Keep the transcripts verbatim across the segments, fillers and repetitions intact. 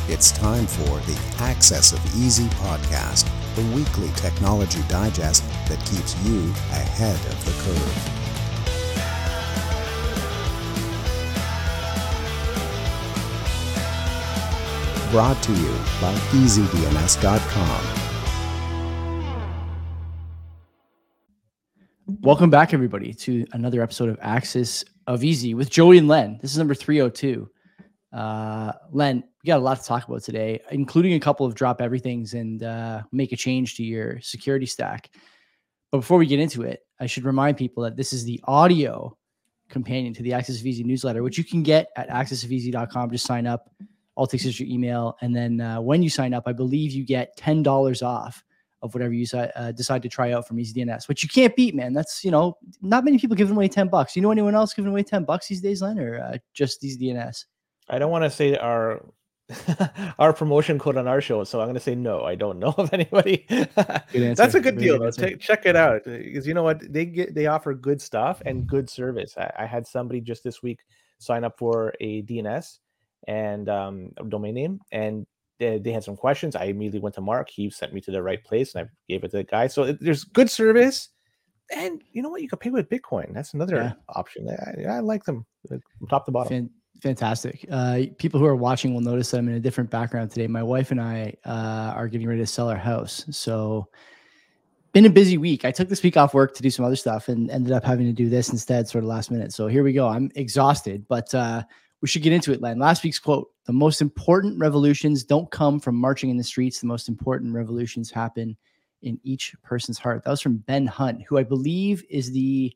It's time for the Access of Easy podcast, the weekly technology digest that keeps you ahead of the curve. Brought to you by easy D N S dot com. Welcome back, everybody, to another episode of Access of Easy with Joey and Len. This is number three oh two. Uh, Len, we got a lot to talk about today, including a couple of drop everythings and uh, make a change to your security stack. But before we get into it, I should remind people that this is the audio companion to the Access of Easy newsletter, which you can get at access of easy dot com. Just sign up. All it takes is your email. And then uh, when you sign up, I believe you get ten dollars off of whatever you uh, decide to try out from EasyDNS, which you can't beat, man. That's, you know, not many people giving away ten bucks. You know anyone else giving away ten bucks these days, Len, or uh, just EasyDNS? I don't want to say our our promotion code on our show, so I'm going to say no. I don't know of anybody. That's a good deal, though. Check, check it out, because you know what, they get they offer good stuff and good service. I, I had somebody just this week sign up for a D N S and um, a domain name, and they, they had some questions. I immediately went to Mark. He sent me to the right place, and I gave it to the guy. So it, there's good service, and you know what, you can pay with Bitcoin. That's another yeah. option. I, I like them from top to bottom. Fan- Fantastic. Uh, people who are watching will notice that I'm in a different background today. My wife and I uh, are getting ready to sell our house. So been a busy week. I took this week off work to do some other stuff and ended up having to do this instead, sort of last minute. So here we go. I'm exhausted, but uh, we should get into it, Len. Last week's quote: the most important revolutions don't come from marching in the streets. The most important revolutions happen in each person's heart. That was from Ben Hunt, who I believe is the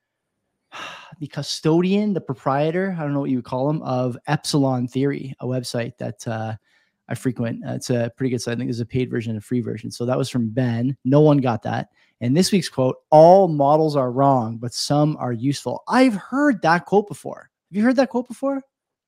the custodian, the proprietor, I don't know what you would call him, of Epsilon Theory, a website that uh, I frequent. Uh, it's a pretty good site. I think there's a paid version and a free version. So that was from Ben. No one got that. And this week's quote: all models are wrong, but some are useful. I've heard that quote before. Have you heard that quote before?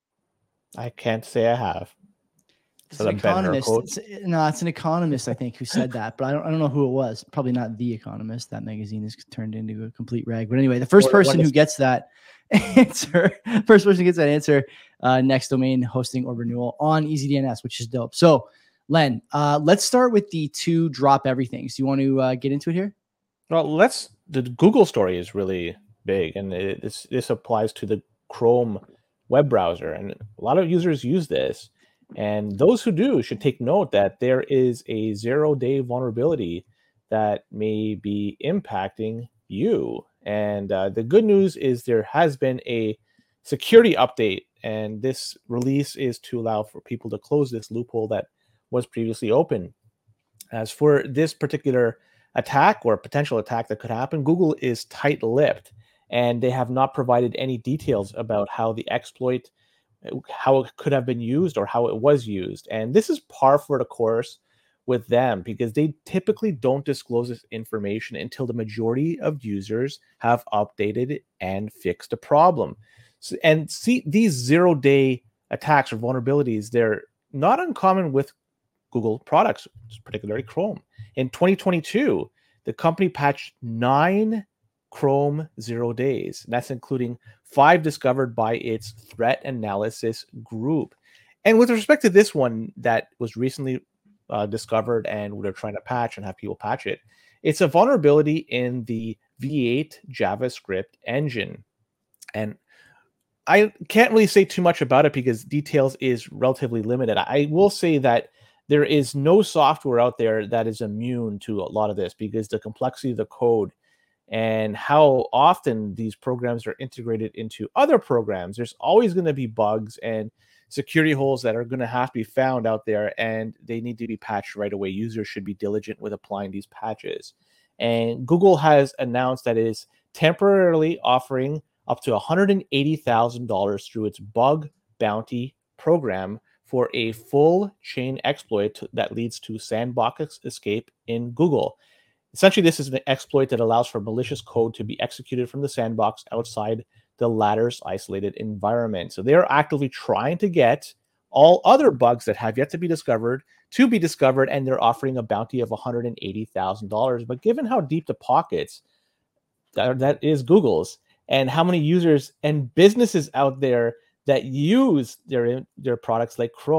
I can't say I have. It's an economist. It's, no, it's an economist, I think, who said that, but I don't, I don't know who it was. Probably not The Economist. That magazine is turned into a complete rag. But anyway, the first person who gets that answer, first person who gets that answer, uh, next domain hosting or renewal on EasyDNS, which is dope. So, Len, uh, let's start with the two drop everythings. Do you want to uh, get into it here? Well, let's. The Google story is really big, and it, this this applies to the Chrome web browser, and a lot of users use this. And those who do should take note that there is a zero-day vulnerability that may be impacting you. And uh, the good news is there has been a security update, and this release is to allow for people to close this loophole that was previously open. As for this particular attack or potential attack that could happen, Google is tight-lipped, and they have not provided any details about how the exploit how it could have been used or how it was used. And this is par for the course with them, because they typically don't disclose this information until the majority of users have updated and fixed a problem. So, and see, these zero-day attacks or vulnerabilities, they're not uncommon with Google products, particularly Chrome. In twenty twenty-two, the company patched nine Chrome zero days. And that's including five discovered by its threat analysis group. And with respect to this one that was recently uh, discovered and they're trying to patch and have people patch it, it's a vulnerability in the V eight JavaScript engine. And I can't really say too much about it because details is relatively limited. I will say that there is no software out there that is immune to a lot of this, because the complexity of the code and how often these programs are integrated into other programs, there's always going to be bugs and security holes that are going to have to be found out there, and they need to be patched right away. Users should be diligent with applying these patches. And Google has announced that it is temporarily offering up to one hundred eighty thousand dollars through its bug bounty program for a full chain exploit that leads to sandbox escape in Google. Essentially, this is an exploit that allows for malicious code to be executed from the sandbox outside the latter's isolated environment. So they are actively trying to get all other bugs that have yet to be discovered to be discovered, and they're offering a bounty of one hundred eighty thousand dollars. But given how deep the pockets that, that is Google's, and how many users and businesses out there that use their, their products like Chrome,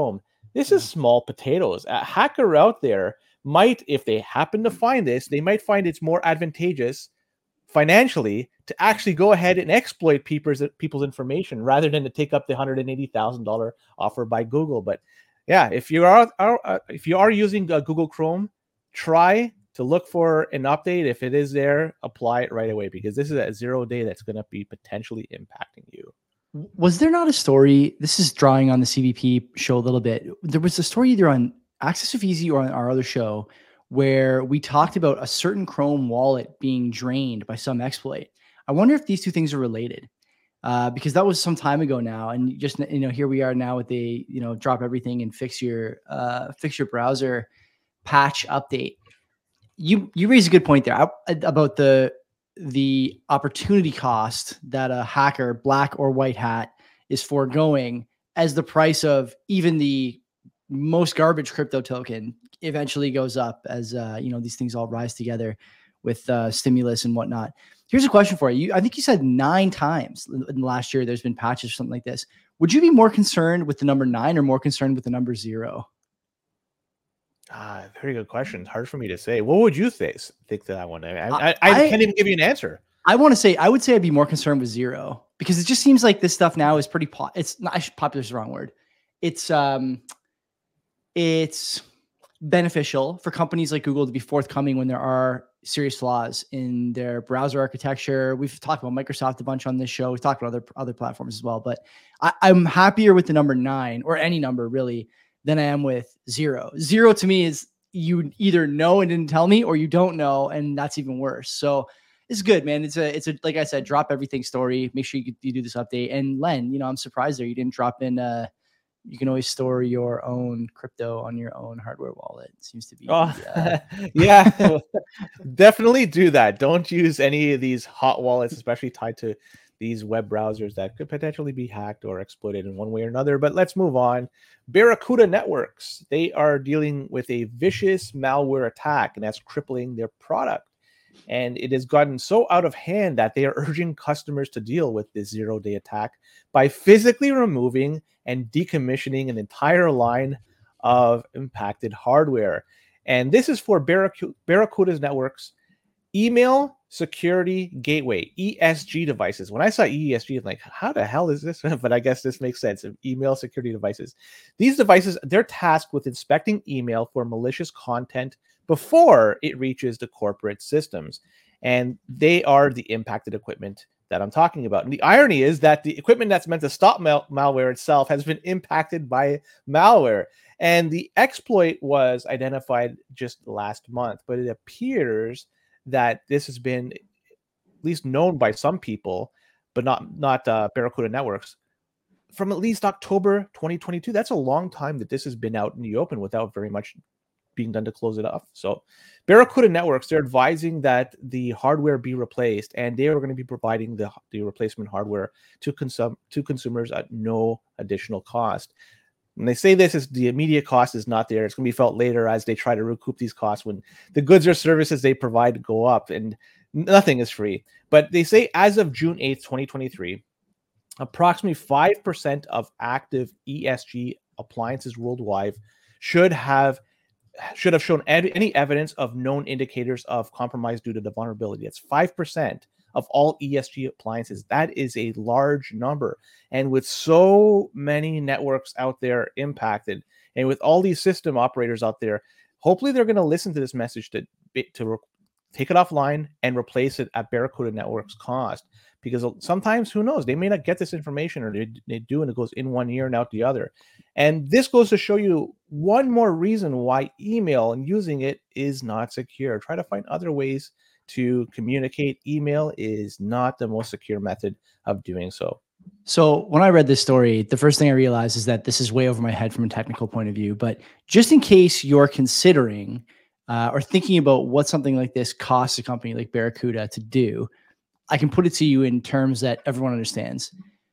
This is small potatoes. A hacker out there might, if they happen to find this, they might find it's more advantageous financially to actually go ahead and exploit people's people's information rather than to take up the one hundred eighty thousand dollars offer by Google. But yeah, if you are, are uh, if you are using uh, Google Chrome, try to look for an update. If it is there, apply it right away, because this is a zero day that's going to be potentially impacting you. Was there not a story? This is drawing on the C V P show a little bit. There was a story either on Access of Easy or on our other show where we talked about a certain Chrome wallet being drained by some exploit. I wonder if these two things are related, uh, because that was some time ago now. And just, you know, here we are now with a, you know, drop everything and fix your, uh, fix your browser patch update. You, you raise a good point there about the, the opportunity cost that a hacker, black or white hat, is foregoing as the price of even the most garbage crypto token eventually goes up as, uh, you know, these things all rise together with uh, stimulus and whatnot. Here's a question for you. you. I think you said nine times in the last year there's been patches or something like this. Would you be more concerned with the number nine or more concerned with the number zero? Ah, very good question. It's hard for me to say. What would you think, think to that one? I, I, I, I can't even give you an answer. I want to say, I would say I'd be more concerned with zero, because it just seems like this stuff now is pretty, po- it's not, popular is the wrong word. It's, um, it's beneficial for companies like Google to be forthcoming when there are serious flaws in their browser architecture. We've talked about Microsoft a bunch on this show. We've talked about other, other platforms as well, but I, I'm happier with the number nine, or any number really, than I am with zero. Zero to me is you either know and didn't tell me, or you don't know, and that's even worse. So it's good, man. It's a, it's a, like I said, drop everything story. Make sure you, you do this update. And Len, you know, I'm surprised there you didn't drop in. Uh, you can always store your own crypto on your own hardware wallet. It seems to be. Oh, uh, yeah, definitely do that. Don't use any of these hot wallets, especially tied to these web browsers that could potentially be hacked or exploited in one way or another. But let's move on. Barracuda Networks, they are dealing with a vicious malware attack, and that's crippling their product. And it has gotten so out of hand that they are urging customers to deal with this zero-day attack by physically removing and decommissioning an entire line of impacted hardware. And this is for Barracuda, Barracuda's Networks email security gateway, E S G devices. When I saw E S G, I'm like, how the hell is this? But I guess this makes sense. Email security devices. These devices, they're tasked with inspecting email for malicious content before it reaches the corporate systems. And they are the impacted equipment that I'm talking about. And the irony is that the equipment that's meant to stop mal- malware itself has been impacted by malware. And the exploit was identified just last month, but it appears that this has been at least known by some people, but not not uh, Barracuda Networks, from at least October twenty twenty-two. That's a long time that this has been out in the open without very much being done to close it off. So Barracuda Networks, they're advising that the hardware be replaced, and they are going to be providing the, the replacement hardware to, consum- to consumers at no additional cost. When they say this, is the immediate cost is not there. It's going to be felt later as they try to recoup these costs when the goods or services they provide go up, and nothing is free. But they say as of June eighth, twenty twenty-three, approximately five percent of active E S G appliances worldwide should have should have shown ed- any evidence of known indicators of compromise due to the vulnerability. That's five percent of all E S G appliances. That is a large number. And with so many networks out there impacted, and with all these system operators out there, hopefully they're going to listen to this message to, to re- take it offline and replace it at Barracuda Networks cost. Because sometimes, who knows, they may not get this information, or they, they do, and it goes in one ear and out the other. And this goes to show you one more reason why email and using it is not secure. Try to find other ways to communicate. Email is not the most secure method of doing so. So when I read this story, the first thing I realized is that this is way over my head from a technical point of view. But just in case you're considering uh, or thinking about what something like this costs a company like Barracuda to do, I can put it to you in terms that everyone understands.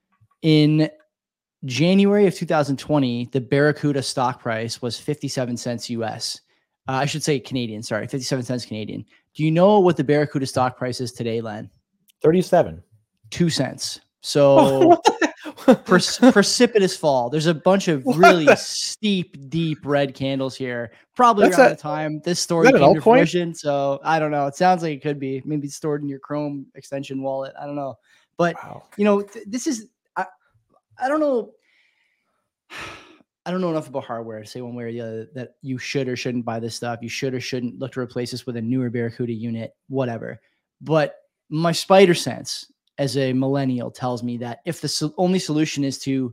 In January of two thousand twenty, the Barracuda stock price was fifty-seven cents U S. Uh, I should say Canadian, sorry, fifty-seven cents Canadian. Do you know what the Barracuda stock price is today, Len? thirty-seven. Two cents. So Pre- precipitous fall. There's a bunch of really steep, deep red candles here. Probably That's around a- the time this story that an came to altcoin? fruition. So I don't know. It sounds like it could be maybe stored in your Chrome extension wallet. I don't know. But Wow. you know, th- this is I, I don't know. I don't know enough about hardware to say one way or the other that you should or shouldn't buy this stuff. You should or shouldn't look to replace this with a newer Barracuda unit, whatever. But my spider sense as a millennial tells me that if the so- only solution is to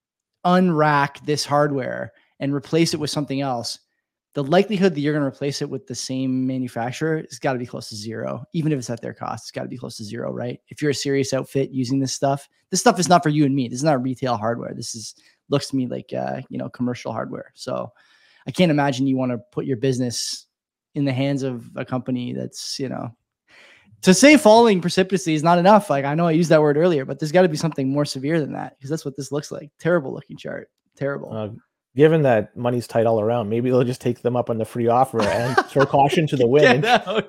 unrack this hardware and replace it with something else, the likelihood that you're going to replace it with the same manufacturer has got to be close to zero. Even if it's at their cost, it's got to be close to zero, right? If you're a serious outfit using this stuff, this stuff is not for you and me. This is not retail hardware. This is looks to me like, uh, you know, commercial hardware. So I can't imagine you want to put your business in the hands of a company that's, you know, to say falling precipitously is not enough. Like, I know I used that word earlier, but there's got to be something more severe than that, because that's what this looks like. Terrible looking chart. Terrible. Uh, given that money's tight all around, maybe they'll just take them up on the free offer and throw caution to the wind.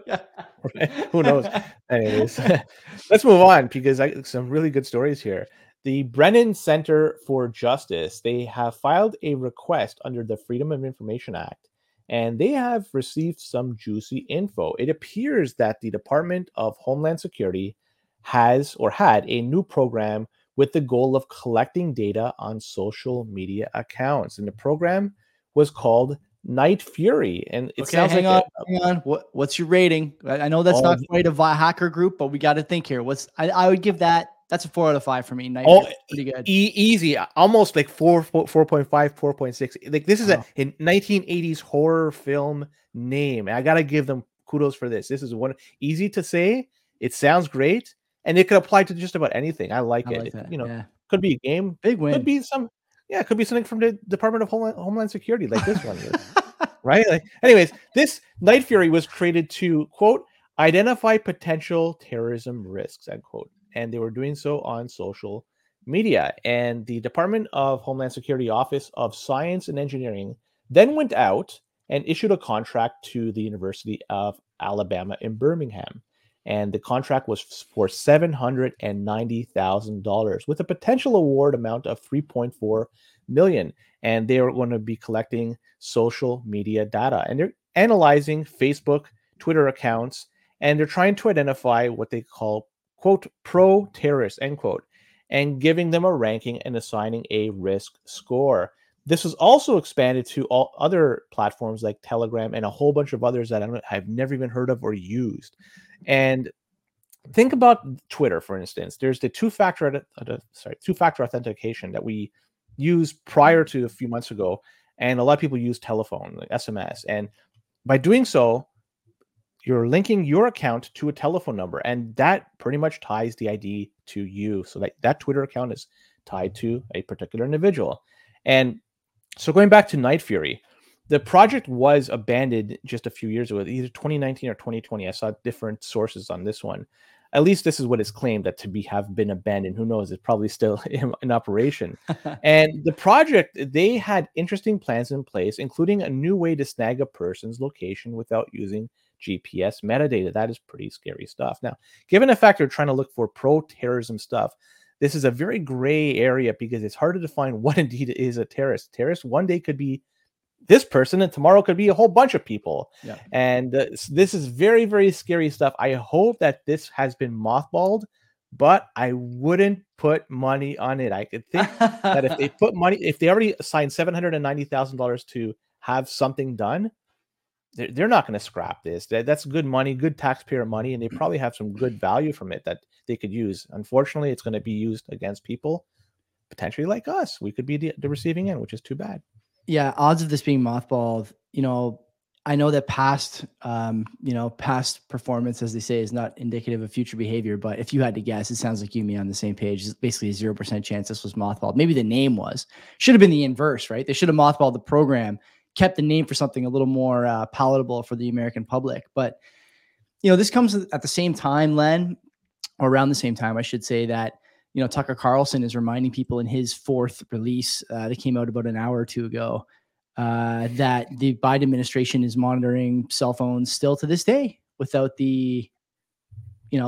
Right? Who knows? Anyways, let's move on, because I some really good stories here. The Brennan Center for Justice, they have filed a request under the Freedom of Information Act, and they have received some juicy info. It appears that the Department of Homeland Security has or had a new program with the goal of collecting data on social media accounts. And the program was called Night Fury. And it okay, sounds hang like on, a, hang on. What, what's your rating? I, I know that's Oh, not quite a vi- hacker group, but we got to think here. What's I, I would give that. That's a four out of five for me. Night oh, Fury, pretty good. E- easy, almost like four, four point five, four point six. Like this is Wow. a, a nineteen eighties horror film name. And I got to give them kudos for this. This is one easy to say. It sounds great. And it could apply to just about anything. I like I it. like It, that. you know, Yeah. could be a game. Big win. Could be some, yeah, it could be something from the Department of Homeland, Homeland Security, like this one. Right? Like, anyways, this Night Fury was created to, quote, identify potential terrorism risks, end quote. And they were doing so on social media. And the Department of Homeland Security Office of Science and Engineering then went out and issued a contract to the University of Alabama in Birmingham. And the contract was for seven hundred ninety thousand dollars with a potential award amount of three point four million dollars. And they are going to be collecting social media data. And they're analyzing Facebook, Twitter accounts, and they're trying to identify what they call, quote, pro-terrorists, end quote, and giving them a ranking and assigning a risk score. This was also expanded to all other platforms like Telegram and a whole bunch of others that I don't, I've never even heard of or used. And think about Twitter, for instance. There's the two-factor, uh, sorry, two-factor authentication that we used prior to a few months ago, and a lot of people use telephone, like S M S. And by doing so, you're linking your account to a telephone number, and that pretty much ties the I D to you. So that, that Twitter account is tied to a particular individual. And so going back to Night Fury, the project was abandoned just a few years ago, either twenty nineteen or twenty twenty. I saw different sources on this one. At least this is what is claimed, that to be have been abandoned. Who knows? It's probably still in, in operation. And the project, they had interesting plans in place, including a new way to snag a person's location without using G P S metadata. That is pretty scary stuff. Now, given the fact they're trying to look for pro-terrorism stuff, this is a very gray area because it's hard to define what indeed is a terrorist. Terrorist one day could be this person, and tomorrow could be a whole bunch of people. Yeah. And uh, this is very, very scary stuff. I hope that this has been mothballed, but I wouldn't put money on it. I could think that if they put money, if they already assigned seven hundred ninety thousand dollars to have something done, they're, they're not going to scrap this. That, that's good money, good taxpayer money, and they probably have some good value from it that they could use. Unfortunately, it's going to be used against people potentially like us. We could be the, the receiving end, which is too bad. Yeah, odds of this being mothballed, you know, I know that past, um, you know, past performance, as they say, is not indicative of future behavior. But if you had to guess, it sounds like you and me on the same page. It's basically a zero percent chance this was mothballed. Maybe the name was. Should have been the inverse, right? They should have mothballed the program, kept the name for something a little more uh, palatable for the American public. But, you know, this comes at the same time, Len, or around the same time, I should say, that, you know, Tucker Carlson is reminding people in his fourth release uh, that came out about an hour or two ago uh, that the Biden administration is monitoring cell phones still to this day without the, you know,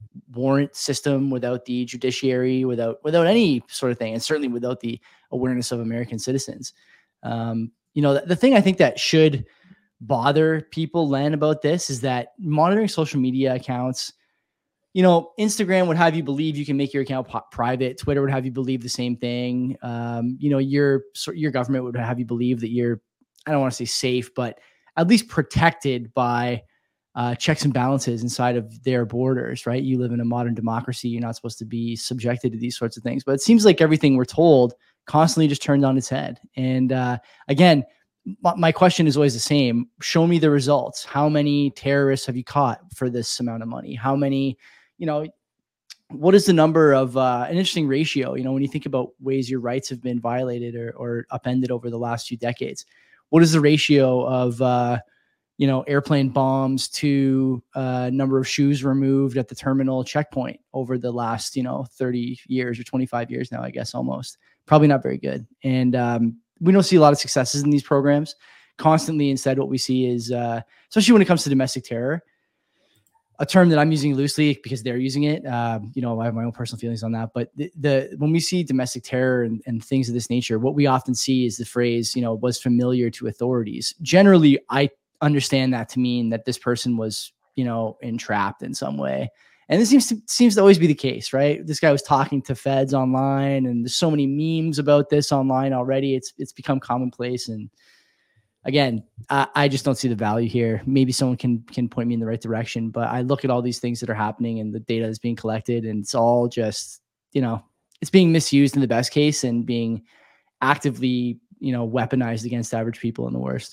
warrant system, without the judiciary, without without any sort of thing, and certainly without the awareness of American citizens. Um, you know, the, the thing I think that should bother people, Len, about this is that monitoring social media accounts, you know, Instagram would have you believe you can make your account po- private. Twitter would have you believe the same thing. Um, you know, your your government would have you believe that you're, I don't want to say safe, but at least protected by uh, checks and balances inside of their borders, right? You live in a modern democracy. You're not supposed to be subjected to these sorts of things. But it seems like everything we're told constantly just turned on its head. And uh, again, my question is always the same. Show me the results. How many terrorists have you caught for this amount of money? How many, you know, what is the number of uh, an interesting ratio? You know, when you think about ways your rights have been violated or, or upended over the last few decades, what is the ratio of, uh, you know, airplane bombs to uh, number of shoes removed at the terminal checkpoint over the last, you know, thirty years or twenty-five years now, I guess, almost? Probably not very good. And, um, we don't see a lot of successes in these programs. Constantly, instead, what we see is, uh, especially when it comes to domestic terror, a term that I'm using loosely because they're using it. Um, you know, I have my own personal feelings on that. But the, the when we see domestic terror and, and things of this nature, what we often see is the phrase, you know, was familiar to authorities. Generally, I understand that to mean that this person was, you know, entrapped in some way. And this seems to seems to always be the case, right? This guy was talking to feds online, and there's so many memes about this online already. It's it's become commonplace. And again, I, I just don't see the value here. Maybe someone can can point me in the right direction, but I look at all these things that are happening and the data is being collected, and it's all just, you know, it's being misused in the best case and being actively, you know, weaponized against average people in the worst.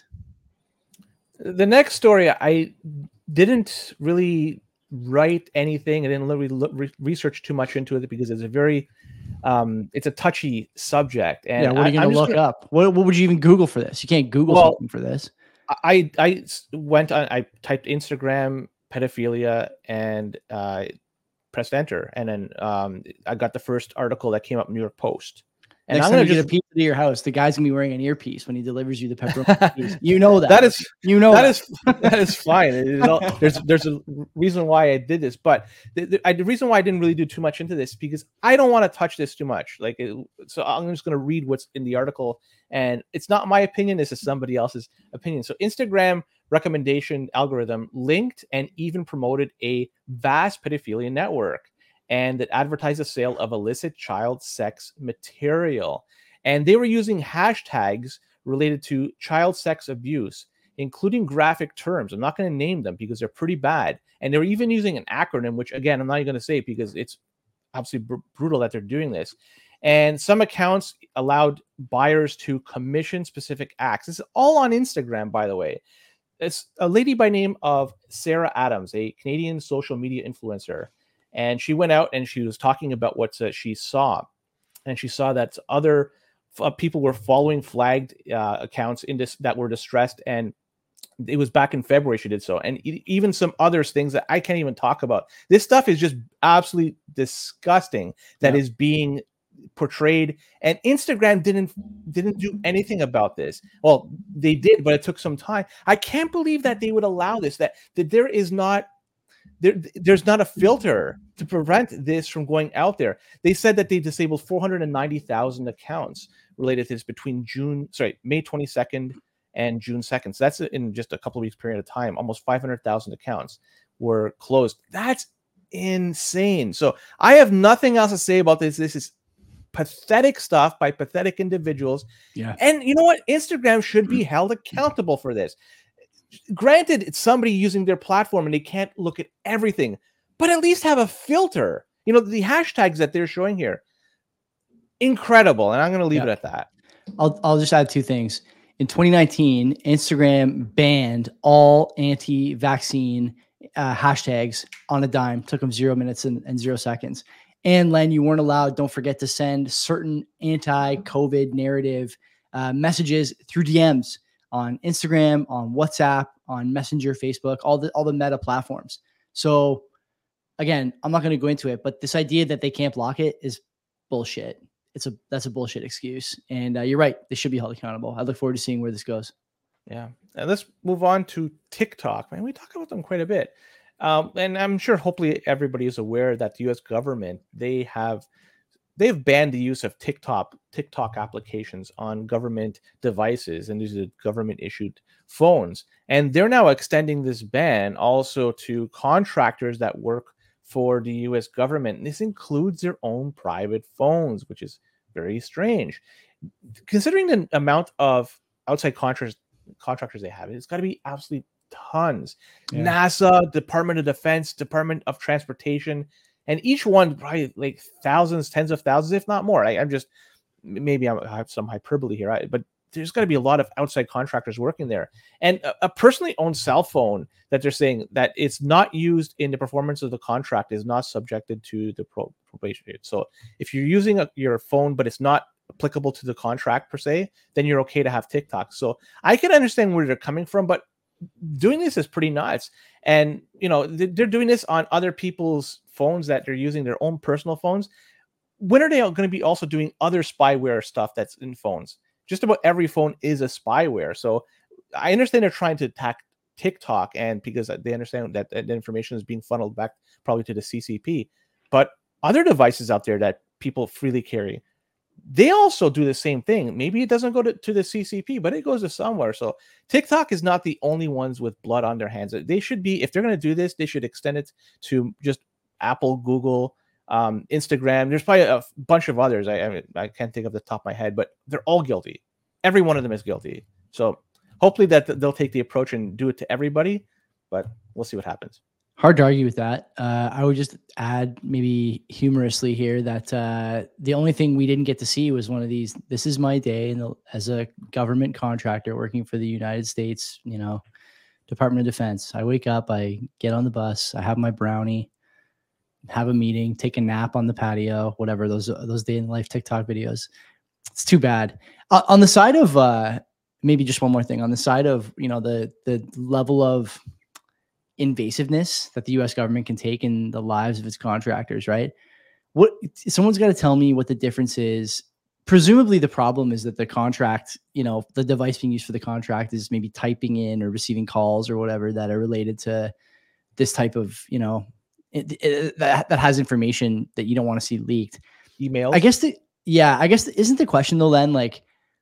The next story, I didn't really write anything. I didn't really look, re- research too much into it because it's a very, um, it's a touchy subject. And yeah, what are you I, going to look gonna, up? What, what would you even Google for this? You can't Google well, something for this. I I went on, I typed Instagram pedophilia and uh, pressed enter, and then um, I got the first article that came up, New York Post. And Next I'm time gonna you just get a pizza to your house, the guy's gonna be wearing an earpiece when he delivers you the pepperoni piece. You know that. that is you know that, that. is that is fine. It is all, there's there's a reason why I did this, but the, the, I, the reason why I didn't really do too much into this because I don't want to touch this too much. Like, it, so I'm just gonna read what's in the article, and it's not my opinion. This is somebody else's opinion. So Instagram recommendation algorithm linked and even promoted a vast pedophilia network, and that advertised the sale of illicit child sex material. And they were using hashtags related to child sex abuse, including graphic terms. I'm not going to name them because they're pretty bad. And they were even using an acronym, which, again, I'm not even going to say because it's obviously br- brutal that they're doing this. And some accounts allowed buyers to commission specific acts. This is all on Instagram, by the way. It's a lady by name of Sarah Adams, a Canadian social media influencer. And she went out and she was talking about what uh, she saw. And she saw that other uh, people were following flagged uh, accounts in this that were distressed. And it was back in February she did so. And e- even some others things that I can't even talk about. This stuff is just absolutely disgusting that yeah. is being portrayed. And Instagram didn't didn't do anything about this. Well, they did, but it took some time. I can't believe that they would allow this, that, that there is not There, there's not a filter to prevent this from going out there. They said that they disabled four hundred ninety thousand accounts related to this between June, sorry, May twenty-second and June second. So that's in just a couple of weeks period of time. Almost five hundred thousand accounts were closed. That's insane. So I have nothing else to say about this. This is pathetic stuff by pathetic individuals. Yeah. And you know what? Instagram should be held accountable for this. Granted, it's somebody using their platform and they can't look at everything, but at least have a filter. You know, the hashtags that they're showing here, incredible. And I'm going to leave yeah. it at that. I'll I'll just add two things. In twenty nineteen, Instagram banned all anti-vaccine uh, hashtags on a dime. Took them zero minutes and, and zero seconds. And Len, you weren't allowed, don't forget to send certain anti-COVID narrative uh, messages through D Ms on Instagram, on WhatsApp, on Messenger, Facebook, all the all the meta platforms. So again, I'm not going to go into it, but this idea that they can't block it is bullshit. It's a that's a bullshit excuse. And uh, you're right, they should be held accountable. I look forward to seeing where this goes. Yeah. And let's move on to TikTok. Man, we talk about them quite a bit. Um, and I'm sure hopefully everybody is aware that the U S government, they have they've banned the use of TikTok TikTok applications on government devices, and these are government issued phones. And they're now extending this ban also to contractors that work for the U S government. And this includes their own private phones, which is very strange. Considering the amount of outside contractors contractors they have, it's got to be absolutely tons. Yeah. NASA, Department of Defense, Department of Transportation, and each one probably like thousands, tens of thousands, if not more. I, I'm just maybe I'm, I have some hyperbole here, right? But there's got to be a lot of outside contractors working there. And a, a personally owned cell phone that they're saying that it's not used in the performance of the contract is not subjected to the pro- probation period. So if you're using a, your phone, but it's not applicable to the contract per se, then you're okay to have TikTok. So I can understand where they're coming from, but doing this is pretty nuts. And you know, they're doing this on other people's phones that they're using their own personal phones. When are they going to be also doing other spyware stuff that's in phones? Just about every phone is a spyware. So I understand they're trying to attack TikTok, and because they understand that the information is being funneled back probably to the C C P, but other devices out there that people freely carry, they also do the same thing. Maybe it doesn't go to, to the C C P, but it goes to somewhere. So TikTok is not the only ones with blood on their hands. They should be, if they're going to do this, they should extend it to just Apple, Google, um, Instagram. There's probably a bunch of others. I, I, mean, I can't think of the top of my head, but they're all guilty. Every one of them is guilty. So hopefully that they'll take the approach and do it to everybody, but we'll see what happens. Hard to argue with that. Uh, I would just add maybe humorously here that uh, the only thing we didn't get to see was one of these. This is my day, and as a government contractor working for the United States, you know, Department of Defense. I wake up, I get on the bus, I have my brownie, have a meeting, take a nap on the patio, whatever those those day in life TikTok videos. It's too bad. Uh, on the side of uh, maybe just one more thing on the side of you know the the level of invasiveness that the U S government can take in the lives of its contractors, right? What someone's got to tell me what the difference is. Presumably the problem is that the contract, you know, the device being used for the contract is maybe typing in or receiving calls or whatever that are related to this type of, you know, it, it, that, that has information that you don't want to see leaked. Emails. I guess the, yeah, I guess the, isn't the question though, then like,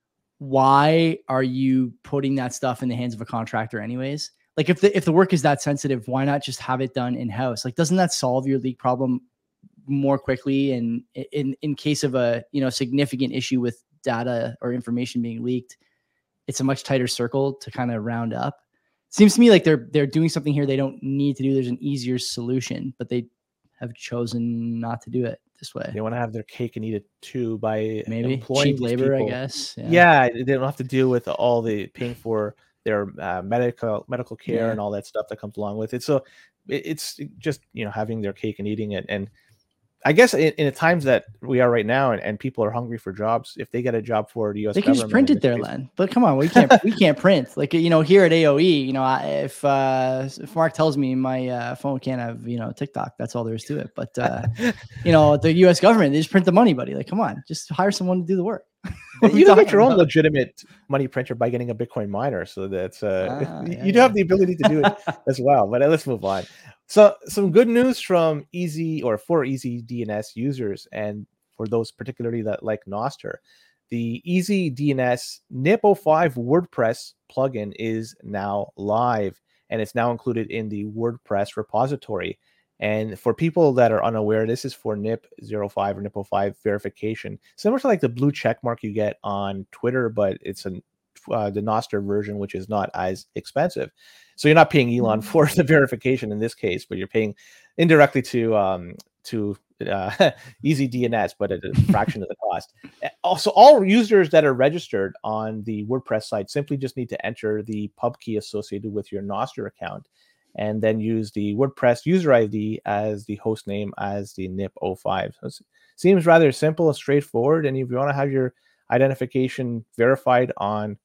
why are you putting that stuff in the hands of a contractor anyways? Like if the if the work is that sensitive, why not just have it done in-house? Like, doesn't that solve your leak problem more quickly? And in in case of a you know significant issue with data or information being leaked, it's a much tighter circle to kind of round up. Seems to me like they're they're doing something here they don't need to do. There's an easier solution, but they have chosen not to do it this way. They want to have their cake and eat it too by maybe employing cheap labor, people. I guess. Yeah. yeah, they don't have to deal with all the paying for their uh, medical medical care Yeah. and all that stuff that comes along with it. So it, it's just, you know, having their cake and eating it. And I guess in, in the times that we are right now, and, and people are hungry for jobs, if they get a job for the U S they can just print it there, case, Len. But come on, we can't we can't print. Like, you know, here at A O E, you know, I, if uh, if Mark tells me my uh, phone can't have, you know, TikTok, that's all there is to it. But uh, you know, the U S government, they just print the money, buddy. Like, come on, just hire someone to do the work. you can make your own legitimate money printer by getting a Bitcoin miner. So that's uh, ah, you yeah, do yeah. have the ability to do it as well. But uh, let's move on. So some good news from Easy or for Easy D N S users, and for those particularly that like Nostr, the Easy D N S N I P oh five WordPress plugin is now live, and it's now included in the WordPress repository. And for people that are unaware, this is for N I P zero five or N I P oh five verification, similar to like the blue check mark you get on Twitter, but it's an uh, the Nostr version, which is not as expensive. So you're not paying Elon for the verification in this case, but you're paying indirectly to um, to uh, Easy D N S, but at a fraction of the cost. Also, all users that are registered on the WordPress site simply just need to enter the pub key associated with your Nostr account, and then use the WordPress user I D as the host name as the N I P oh five. So it seems rather simple and straightforward. And if you want to have your identification verified on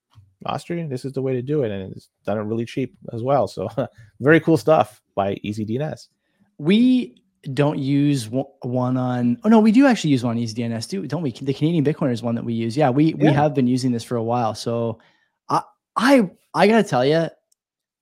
Nostr, this is the way to do it. And it's done it really cheap as well. So very cool stuff by Easy D N S. We don't use one on, oh no, we do actually use one on Easy D N S, do, don't we? The Canadian Bitcoiner is one that we use. Yeah, we, we Yeah. have been using this for a while. So I, I, I gotta tell you,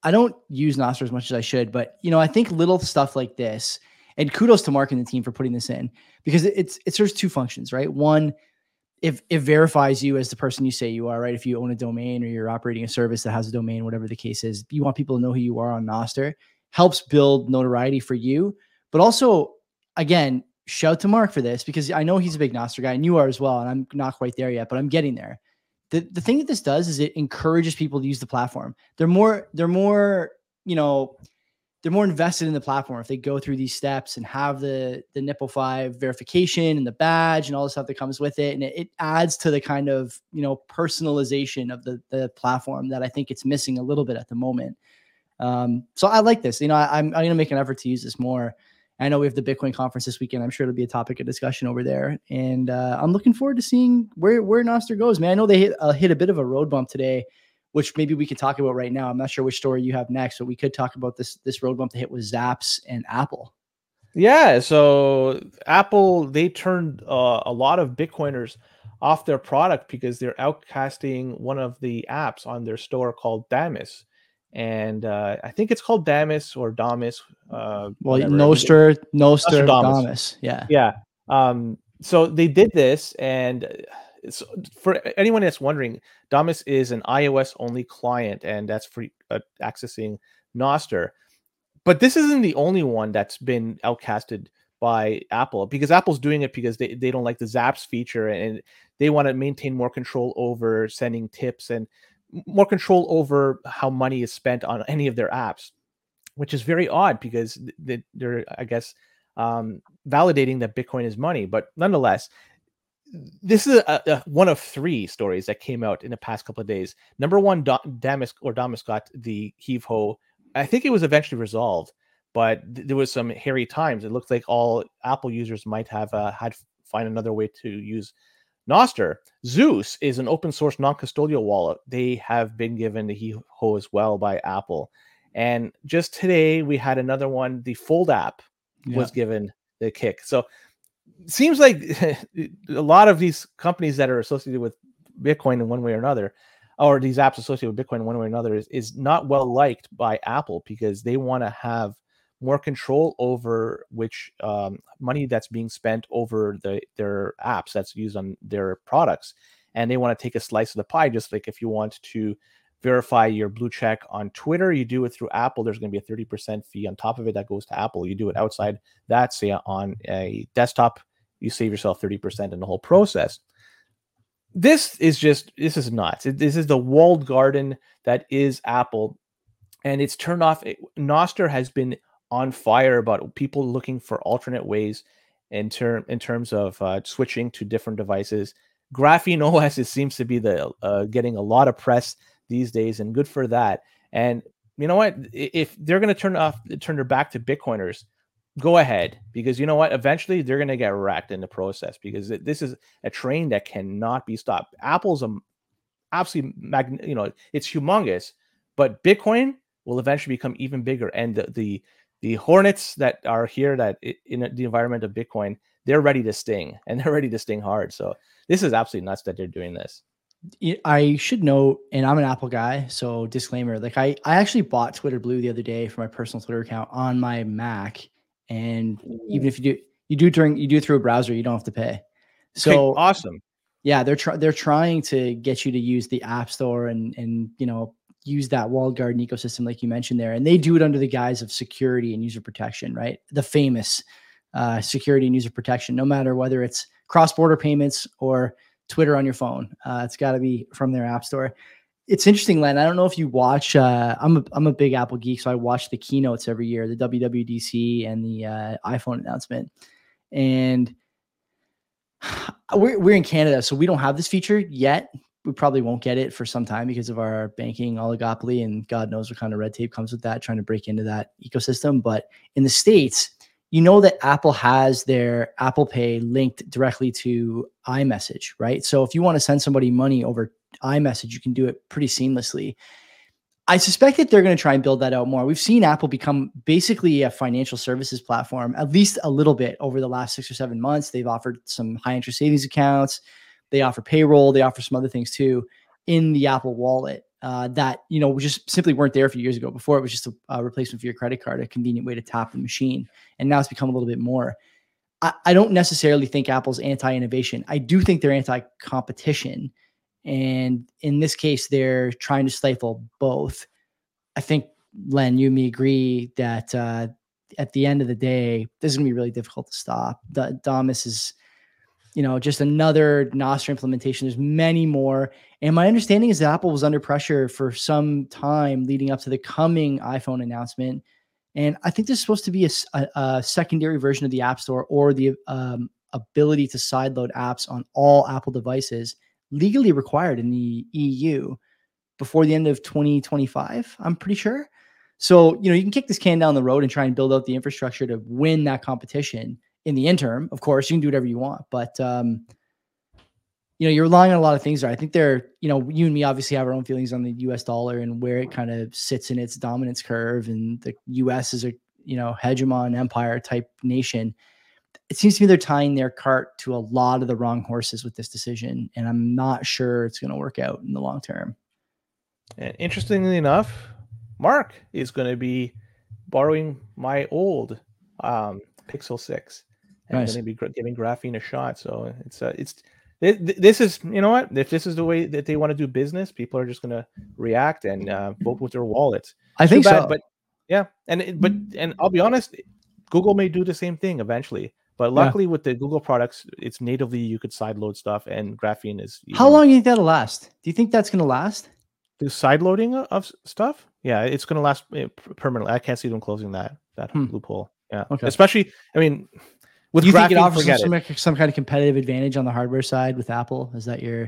I don't use Nostr as much as I should, but you know, I think little stuff like this, and kudos to Mark and the team for putting this in, because it's it serves two functions, right? One, if it verifies you as the person you say you are, right? If you own a domain or you're operating a service that has a domain, whatever the case is, you want people to know who you are on Nostr, helps build notoriety for you. But also, again, shout to Mark for this, because I know he's a big Nostr guy and you are as well. And I'm not quite there yet, but I'm getting there. The, the thing that this does is it encourages people to use the platform. They're more, they're more, you know, they're more invested in the platform if they go through these steps and have the the N I P L five verification and the badge and all the stuff that comes with it. And it, it adds to the kind of, you know, personalization of the, the platform that I think it's missing a little bit at the moment. Um, so I like this. You know, I, I'm, I'm going to make an effort to use this more. I know we have the Bitcoin conference this weekend. I'm sure it'll be a topic of discussion over there. And uh, I'm looking forward to seeing where, where Nostr goes, man. I know they hit, uh, hit a bit of a road bump today, which maybe we could talk about right now. I'm not sure which story you have next, but we could talk about this, this road bump to hit with Zaps and Apple. Yeah. So Apple, they turned uh, a lot of Bitcoiners off their product because they're outcasting one of the apps on their store called Damus. And uh, I think it's called Damus or Damus. Uh, well, Nostr, Nostr, Damus. Damus. Yeah. Yeah. Um, so they did this, and so for anyone that's wondering, Damus is an iOS only client, and that's for uh, accessing Nostr. But this isn't the only one that's been outcasted by Apple, because Apple's doing it because they, they don't like the Zaps feature, and they want to maintain more control over sending tips and more control over how money is spent on any of their apps, which is very odd because they're, I guess, um, validating that Bitcoin is money. But nonetheless, this is a, a, one of three stories that came out in the past couple of days. Number one, Damus or Damus got the heave ho. I think it was eventually resolved, but th- there was some hairy times. It looked like all Apple users might have uh, had find another way to use Nostr. Zeus is an open source non-custodial wallet. They have been given the heave ho as well by Apple. And just today we had another one. The Fold app yeah. was given the kick. So it seems like a lot of these companies that are associated with Bitcoin in one way or another, or these apps associated with Bitcoin in one way or another, is, is not well liked by Apple because they want to have more control over which um, money that's being spent over the their apps that's used on their products. And they want to take a slice of the pie, just like if you want to verify your blue check on Twitter, you do it through Apple, there's going to be a thirty percent fee on top of it that goes to Apple. You do it outside that, say on a desktop, you save yourself thirty percent in the whole process. This is just, this is nuts. This is the walled garden that is Apple, and it's turned off. Nostr has been on fire about people looking for alternate ways in term in terms of uh, switching to different devices. Graphene O S it seems to be the uh, getting a lot of press these days, and good for that. And you know what? If they're going to turn off, turn their back to Bitcoiners, go ahead, because you know what? Eventually, they're going to get wrecked in the process, because this is a train that cannot be stopped. Apple's a absolutely mag, you know, it's humongous, but Bitcoin will eventually become even bigger, and the the The hornets that are here that in the environment of Bitcoin, they're ready to sting, and they're ready to sting hard. So this is absolutely nuts that they're doing this. I should note, and I'm an Apple guy, so disclaimer, like I, I actually bought Twitter Blue the other day for my personal Twitter account on my Mac. And even if you do, you do during, you do it through a browser, you don't have to pay. So okay, awesome. Yeah. They're trying, they're trying to get you to use the App Store and, and, you know, use that walled garden ecosystem, like you mentioned there. And they do it under the guise of security and user protection, right? The famous uh, security and user protection, no matter whether it's cross-border payments or Twitter on your phone. Uh, it's got to be from their app store. It's interesting, Len. I don't know if you watch, uh, I'm a, I'm a big Apple geek, so I watch the keynotes every year, the W W D C and the uh, iPhone announcement. And we're, we're in Canada, so we don't have this feature yet. We probably won't get it for some time because of our banking oligopoly, and God knows what kind of red tape comes with that, trying to break into that ecosystem. But in the States, you know that Apple has their Apple Pay linked directly to iMessage, right? So if you want to send somebody money over iMessage, you can do it pretty seamlessly. I suspect that they're going to try and build that out more. We've seen Apple become basically a financial services platform, at least a little bit over the last six or seven months. They've offered some high interest savings accounts. They offer payroll. They offer some other things too in the Apple Wallet. uh, that, you know, just simply weren't there a few years ago. Before, it was just a, a replacement for your credit card, a convenient way to tap the machine. And now it's become a little bit more. I, I don't necessarily think Apple's anti-innovation. I do think they're anti-competition. And in this case, they're trying to stifle both. I think, Len, you and me agree that uh, at the end of the day, this is going to be really difficult to stop. The Damus is, you know, just another Nostr implementation. There's many more. And my understanding is that Apple was under pressure for some time leading up to the coming iPhone announcement. And I think there's supposed to be a, a, a secondary version of the App Store, or the um, ability to sideload apps on all Apple devices, legally required in the E U before the end of twenty twenty-five, I'm pretty sure. So, you know, you can kick this can down the road and try and build out the infrastructure to win that competition. In the interim, of course, you can do whatever you want, but um, you know, you're relying on a lot of things there. I think they're, you know, you and me obviously have our own feelings on the U S dollar and where it kind of sits in its dominance curve, and the U S is a, you know, hegemon empire type nation. It seems to me they're tying their cart to a lot of the wrong horses with this decision, and I'm not sure it's going to work out in the long term. And interestingly enough, Mark is going to be borrowing my old um, Pixel six. And nice. Going to be giving Graphene a shot. So it's uh, it's it, this is, you know what, if this is the way that they want to do business, people are just going to react and uh, vote with their wallets. I think bad, so. But yeah, and it, but and I'll be honest, Google may do the same thing eventually. But luckily, yeah. with the Google products, it's natively you could sideload stuff, and Graphene is. Even, How long do you think that'll last? Do you think that's going to last? The sideloading of stuff? Yeah, it's going to last permanently. I can't see them closing that that hmm. loophole. Yeah, okay. Especially, I mean, with Do you Graphene, think it offers some, it. some kind of competitive advantage on the hardware side with Apple? Is that your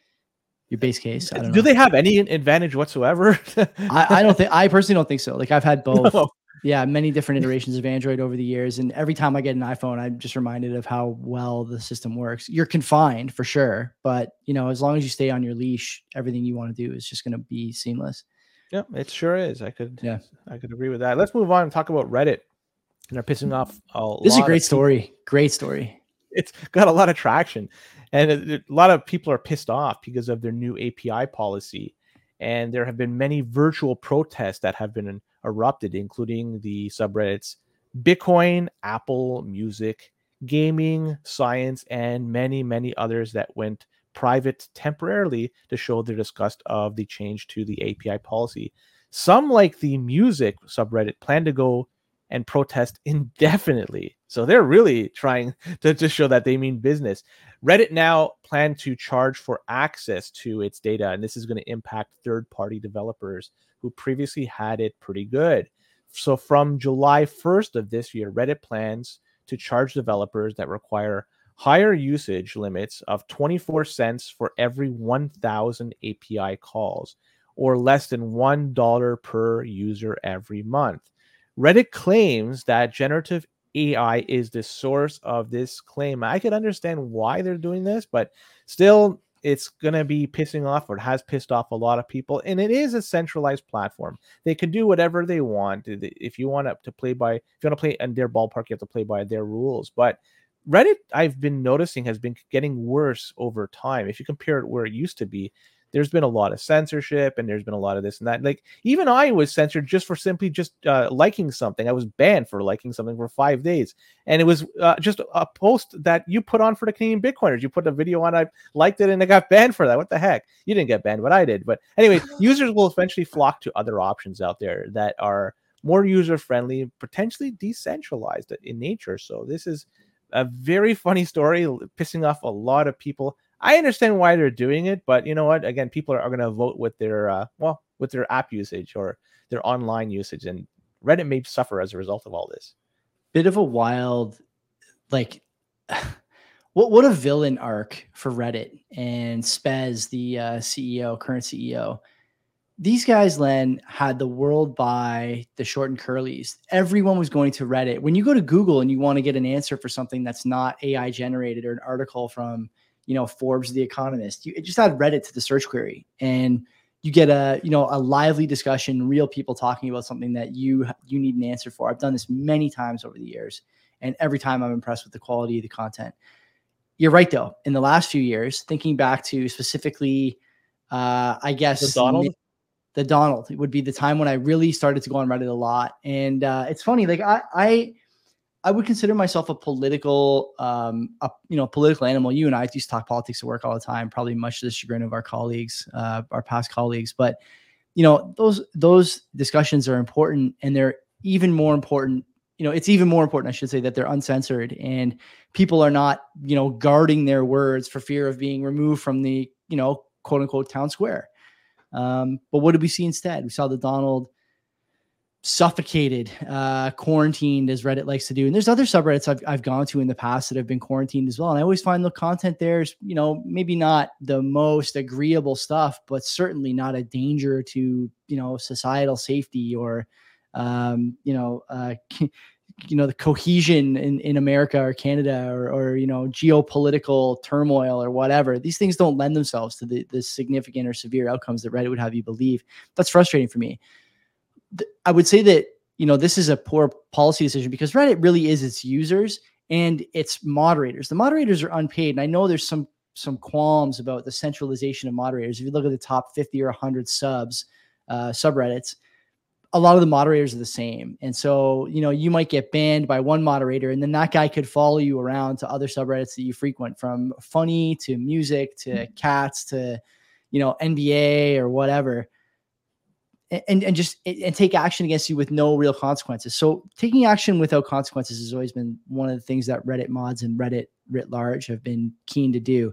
your base case? I don't Do know. they have any advantage whatsoever? I, I don't think. I personally don't think so. Like, I've had both. No. Yeah, many different iterations of Android over the years, and every time I get an iPhone, I'm just reminded of how well the system works. You're confined for sure, but you know, as long as you stay on your leash, everything you want to do is just going to be seamless. Yeah, it sure is. I could, yeah, I could agree with that. Let's move on and talk about Reddit. And they're pissing off a lot. This is a great story. Great story. It's got a lot of traction, and a, a lot of people are pissed off because of their new A P I policy. And there have been many virtual protests that have been erupted, including the subreddits Bitcoin, Apple Music, Gaming, Science, and many, many others that went private temporarily to show their disgust of the change to the A P I policy. Some, like the Music subreddit, plan to go and protest indefinitely. So they're really trying to, to show that they mean business. Reddit now plan to charge for access to its data, and this is going to impact third-party developers who previously had it pretty good. So from July first of this year, Reddit plans to charge developers that require higher usage limits of twenty-four cents for every one thousand A P I calls, or less than one dollar per user every month. Reddit claims that generative A I is the source of this claim. I could understand why they're doing this, but still, it's going to be pissing off, or it has pissed off a lot of people. And it is a centralized platform. They can do whatever they want. If you want to play by, if you want to play in their ballpark, you have to play by their rules. But Reddit, I've been noticing, has been getting worse over time. If you compare it where it used to be, there's been a lot of censorship, and there's been a lot of this and that. Like, even I was censored just for simply just uh, liking something. I was banned for liking something for five days. And it was uh, just a post that you put on for the Canadian Bitcoiners. You put a video on, I liked it, and I got banned for that. What the heck? You didn't get banned, but I did. But anyway, users will eventually flock to other options out there that are more user-friendly, potentially decentralized in nature. So this is a very funny story, pissing off a lot of people. I understand why they're doing it, but you know what? Again, people are, are going to vote with their uh, well, with their app usage or their online usage, and Reddit may suffer as a result of all this. Bit of a wild, like, what what a villain arc for Reddit and Spez, the uh, C E O, current C E O. These guys, Len, had the world by the short and curlies. Everyone was going to Reddit. When you go to Google and you want to get an answer for something that's not A I generated, or an article from, you know, Forbes, The Economist, you just add Reddit to the search query, and you get a, you know, a lively discussion, real people talking about something that you, you need an answer for. I've done this many times over the years, and every time I'm impressed with the quality of the content. You're right, though. In the last few years, thinking back to specifically, uh, I guess, Donald? the Donald would be the time when I really started to go on Reddit a lot. And uh, it's funny, like I, I, I would consider myself a political, um, a, you know, political animal. You and I used to talk politics at work all the time, probably much to the chagrin of our colleagues, uh, our past colleagues. But, you know, those, those discussions are important, and they're even more important. You know, it's even more important, I should say, that they're uncensored and people are not, you know, guarding their words for fear of being removed from the, you know, quote unquote town square. Um, but what did we see instead? We saw the Donald suffocated, uh, quarantined, as Reddit likes to do. And there's other subreddits I've, I've gone to in the past that have been quarantined as well. And I always find the content there is, you know, maybe not the most agreeable stuff, but certainly not a danger to, you know, societal safety or, um, you know, uh, you know, the cohesion in, in America or Canada or, or, you know, geopolitical turmoil or whatever. These things don't lend themselves to the, the significant or severe outcomes that Reddit would have you believe. That's frustrating for me. I would say that, you know, this is a poor policy decision because Reddit really is its users and its moderators. The moderators are unpaid. And I know there's some, some qualms about the centralization of moderators. If you look at the top fifty or one hundred subs, uh, subreddits, a lot of the moderators are the same. And so, you know, you might get banned by one moderator and then that guy could follow you around to other subreddits that you frequent, from funny to music to cats to, you know, N B A or whatever, and, and just, and take action against you with no real consequences. So taking action without consequences has always been one of the things that Reddit mods and Reddit writ large have been keen to do.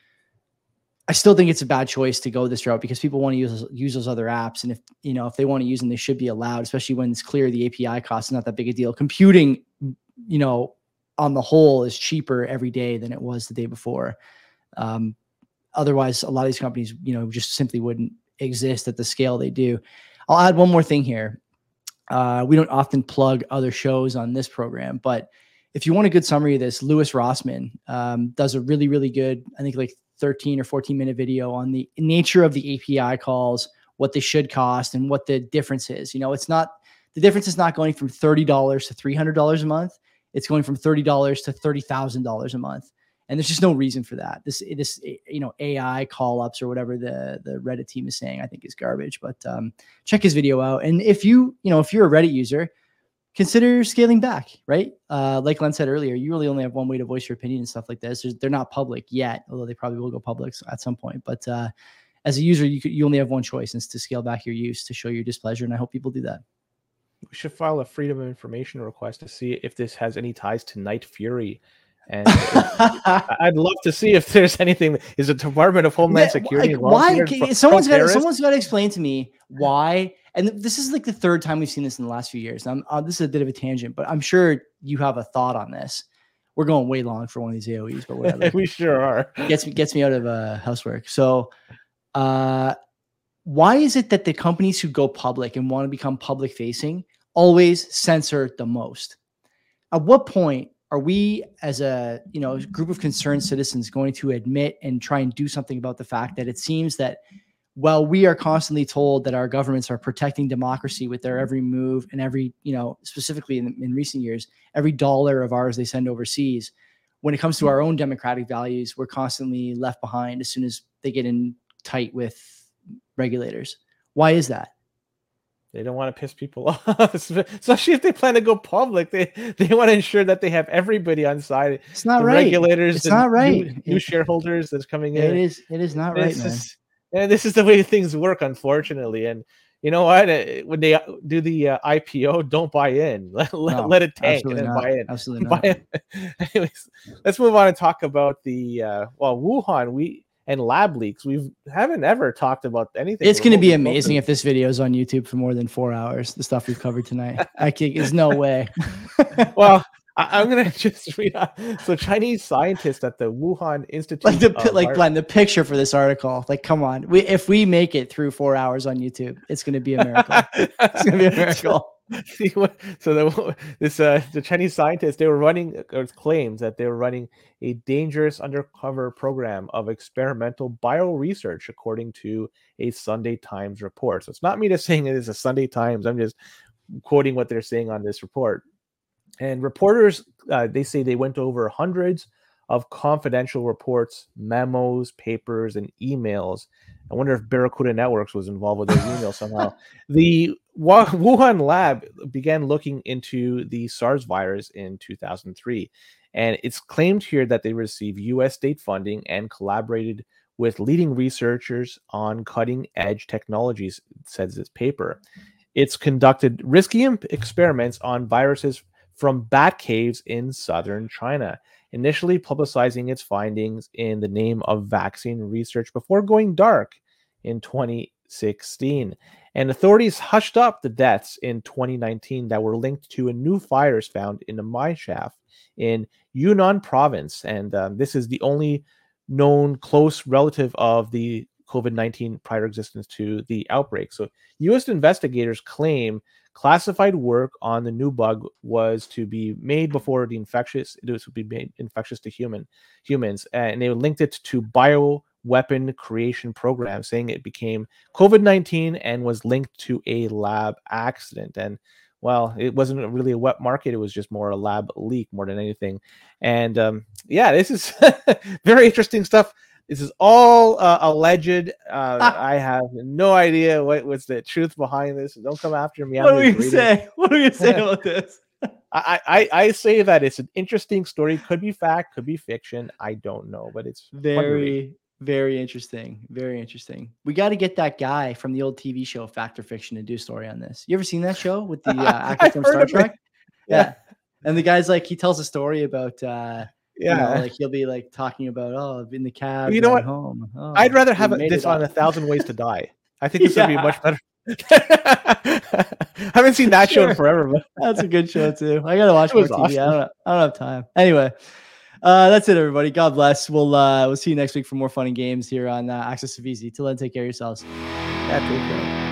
I still think it's a bad choice to go this route because people want to use, use those other apps. And if, you know, if they want to use them, they should be allowed, especially when it's clear the A P I cost is not that big a deal. Computing, you know, on the whole is cheaper every day than it was the day before. Um, otherwise, a lot of these companies, you know, just simply wouldn't exist at the scale they do. I'll add one more thing here. Uh, we don't often plug other shows on this program, but if you want a good summary of this, Louis Rossmann um, does a really, really good, I think like thirteen or fourteen minute video on the nature of the A P I calls, what they should cost and what the difference is. You know, it's not, the difference is not going from thirty dollars to three hundred dollars a month. It's going from thirty dollars to thirty thousand dollars a month. And there's just no reason for that. This, this, you know, A I call ups or whatever the, the Reddit team is saying, I think is garbage, but um, check his video out. And if you, you know, if you're a Reddit user, consider scaling back, right? Uh, like Len said earlier, you really only have one way to voice your opinion and stuff like this. There's, they're not public yet, although they probably will go public at some point. But uh, as a user, you could, you only have one choice, and it's to scale back your use to show your displeasure. And I hope people do that. We should file a Freedom of Information request to see if this has any ties to Night Fury. And I'd love to see if there's anything. Is the Department of Homeland yeah, Security like, why? Here someone's got someone's got to explain to me why. And this is like the third time we've seen this in the last few years. I'm, uh, this is a bit of a tangent, but I'm sure you have a thought on this. We're going way long for one of these A O Es, but whatever. We sure are. Gets me gets me out of uh, housework. So, uh, why is it that the companies who go public and want to become public facing always censor the most? At what point are we, as a you know group of concerned citizens, going to admit and try and do something about the fact that it seems that while we are constantly told that our governments are protecting democracy with their every move and every, you know, specifically in, in recent years, every dollar of ours they send overseas, when it comes to our own democratic values, we're constantly left behind as soon as they get in tight with regulators. Why is that? They don't want to piss people off, especially if they plan to go public. They they want to ensure that they have everybody on side. It's not the right. Regulators, it's not right. New, new shareholders that's coming in. It is. It is not right, man. Is, and this is the way things work, unfortunately. And you know what? When they do the uh, I P O, don't buy in. Let, no, let it tank and then not. buy in. Absolutely buy not. In. Anyways, let's move on and talk about the uh, well, Wuhan. We and lab leaks. We haven't ever talked about anything. It's going to be amazing if this video is on YouTube for more than four hours. The stuff we've covered tonight. I can't, there's no way. Well, I, I'm going to just read out. So Chinese scientists at the Wuhan Institute. Like, the, like Glenn, the picture for this article. Like, come on. We, if we make it through four hours on YouTube, it's going to be a miracle. It's going to be a miracle. So the, this uh, the Chinese scientists, they were running uh, claims that they were running a dangerous undercover program of experimental bioresearch, according to a Sunday Times report. So it's not me just saying it is a Sunday Times. I'm just quoting what they're saying on this report. And reporters, uh, they say they went over hundreds of confidential reports, memos, papers, and emails. I wonder if Barracuda Networks was involved with those emails somehow. The Wuhan lab began looking into the SARS virus in two thousand three, and it's claimed here that they received U S state funding and collaborated with leading researchers on cutting-edge technologies, says this paper. It's conducted risky experiments on viruses from bat caves in southern China, initially publicizing its findings in the name of vaccine research before going dark in twenty sixteen. And authorities hushed up the deaths in twenty nineteen that were linked to a new virus found in a mine shaft in Yunnan province. And um, this is the only known close relative of the COVID nineteen prior existence to the outbreak. So U S investigators claim classified work on the new bug was to be made before the infectious, it was to be made infectious to human humans, and they linked it to bioweapon creation program, saying it became COVID nineteen and was linked to a lab accident. And well, it wasn't really a wet market; it was just more a lab leak more than anything. And um, yeah, this is very interesting stuff. This is all uh, alleged. Uh, ah. I have no idea what was the truth behind this. Don't come after me. What do we say? What do we say about this? I, I, I say that it's an interesting story. Could be fact, could be fiction. I don't know, but it's very, very interesting. Very interesting. We got to get that guy from the old T V show Fact or Fiction to do a story on this. You ever seen that show with the uh, actor from Star Trek? Yeah. yeah. And the guy's like, he tells a story about, uh, yeah, you know, like he'll be like talking about, oh, in the cab, you know what? Home. Oh, I'd rather have this on A Thousand Ways to Die. I think this yeah. would be much better. I haven't seen that sure. show in forever, but that's a good show too. I gotta watch more T V. Awesome. I don't, I don't have time. Anyway, uh, that's it, everybody. God bless. We'll uh, we'll see you next week for more fun and games here on uh, Access of Easy. Till then, take care of yourselves. Yeah, take care.